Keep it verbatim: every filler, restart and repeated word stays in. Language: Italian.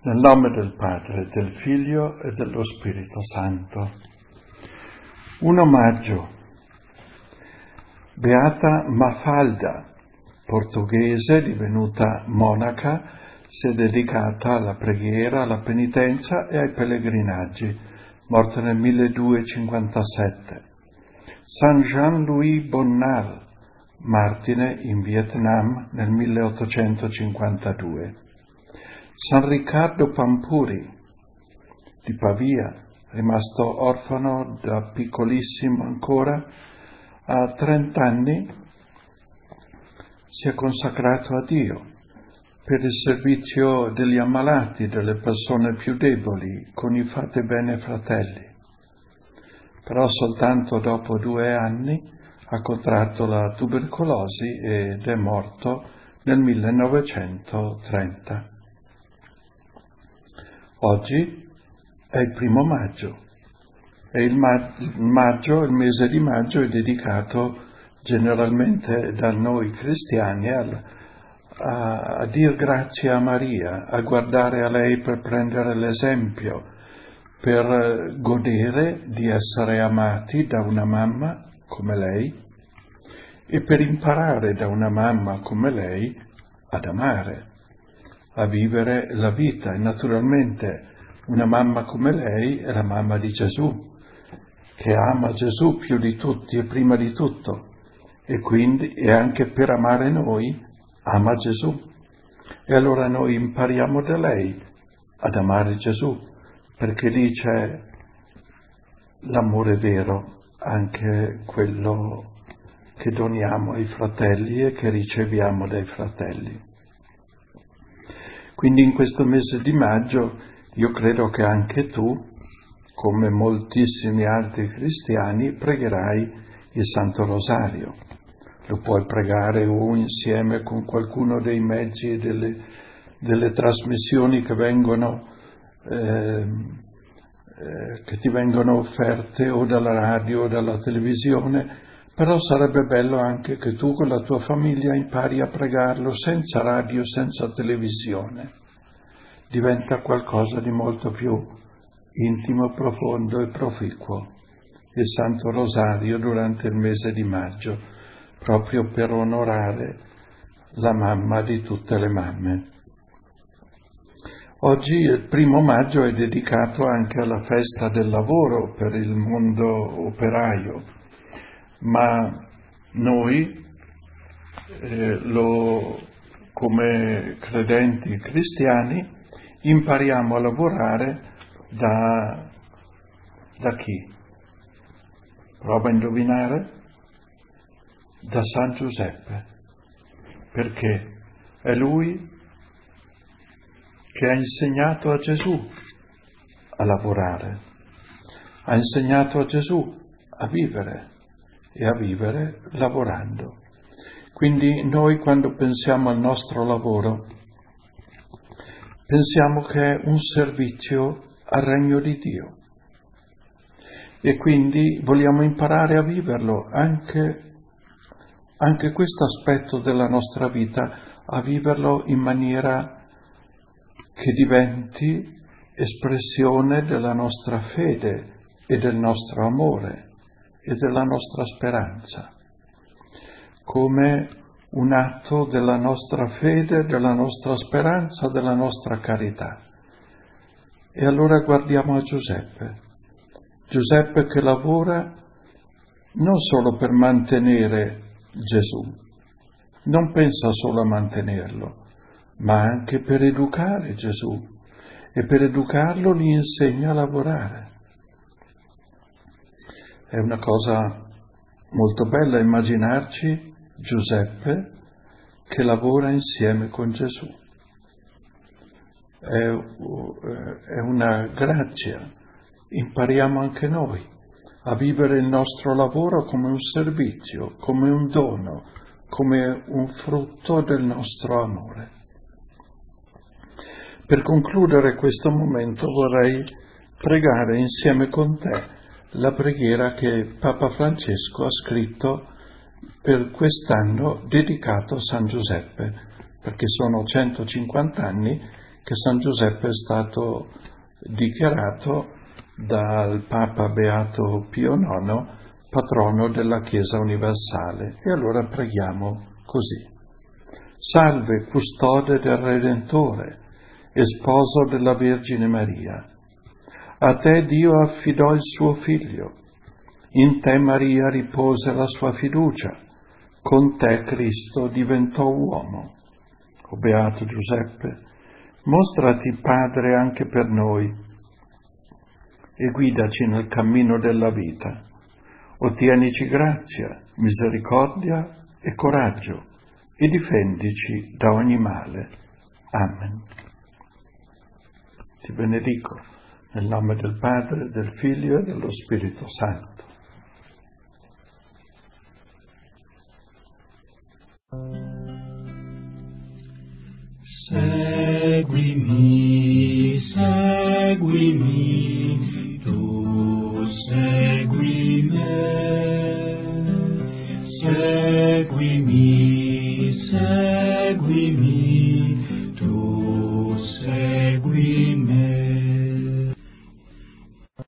Nel nome del Padre, del Figlio e dello Spirito Santo. Un omaggio. Beata Mafalda, portoghese divenuta monaca, si è dedicata alla preghiera, alla penitenza e ai pellegrinaggi, morta nel milleduecentocinquantasette. San Jean-Louis Bonnard, martire in Vietnam nel milleottocentocinquantadue. San Riccardo Pampuri, di Pavia, rimasto orfano da piccolissimo ancora, a trent'anni si è consacrato a Dio per il servizio degli ammalati, delle persone più deboli, con i fate bene fratelli. Però soltanto dopo due anni ha contratto la tubercolosi ed è morto nel millenovecentotrenta. Oggi è il primo maggio e il, ma- il maggio, il mese di maggio è dedicato generalmente da noi cristiani al, a, a dir grazie a Maria, a guardare a lei per prendere l'esempio, per godere di essere amati da una mamma come lei e per imparare da una mamma come lei ad amare, a vivere la vita. E naturalmente una mamma come lei è la mamma di Gesù, che ama Gesù più di tutti e prima di tutto, e quindi e anche per amare noi ama Gesù. E allora noi impariamo da lei ad amare Gesù, perché lì c'è l'amore vero, anche quello che doniamo ai fratelli e che riceviamo dai fratelli. Quindi in questo mese di maggio io credo che anche tu, come moltissimi altri cristiani, pregherai il Santo Rosario. Lo puoi pregare o insieme con qualcuno dei mezzi e delle, delle trasmissioni che vengono eh, eh, che ti vengono offerte o dalla radio o dalla televisione, però sarebbe bello anche che tu con la tua famiglia impari a pregarlo senza radio, senza televisione. Diventa qualcosa di molto più intimo, profondo e proficuo, il Santo Rosario durante il mese di maggio, proprio per onorare la mamma di tutte le mamme. Oggi il primo maggio è dedicato anche alla festa del lavoro per il mondo operaio, ma noi eh, lo, come credenti cristiani impariamo a lavorare da, da chi? Prova a indovinare? Da San Giuseppe, perché è lui che ha insegnato a Gesù a lavorare, ha insegnato a Gesù a vivere e a vivere lavorando. Quindi noi quando pensiamo al nostro lavoro pensiamo che è un servizio al regno di Dio e quindi vogliamo imparare a viverlo, anche, anche questo aspetto della nostra vita, a viverlo in maniera che diventi espressione della nostra fede e del nostro amore e della nostra speranza, come un atto della nostra fede, della nostra speranza, della nostra carità. E allora guardiamo a Giuseppe, Giuseppe che lavora non solo per mantenere Gesù, non pensa solo a mantenerlo, ma anche per educare Gesù, e per educarlo gli insegna a lavorare. È una cosa molto bella immaginarci Giuseppe che lavora insieme con Gesù. È, è una grazia. Impariamo anche noi a vivere il nostro lavoro come un servizio, come un dono, come un frutto del nostro amore. Per concludere questo momento vorrei pregare insieme con te la preghiera che Papa Francesco ha scritto per quest'anno dedicato a San Giuseppe, perché sono centocinquanta anni che San Giuseppe è stato dichiarato dal Papa Beato Pio nono patrono della Chiesa universale. E allora preghiamo così. Salve, custode del Redentore e sposo della Vergine Maria. A te Dio affidò il suo Figlio. In te Maria ripose la sua fiducia. Con te Cristo diventò uomo. O Beato Giuseppe, mostrati Padre anche per noi e guidaci nel cammino della vita. Ottienici grazia, misericordia e coraggio e difendici da ogni male. Amen. Ti benedico nel nome del Padre, del Figlio e dello Spirito Santo. Seguimi, seguimi, tu segui me. Seguimi, seguimi,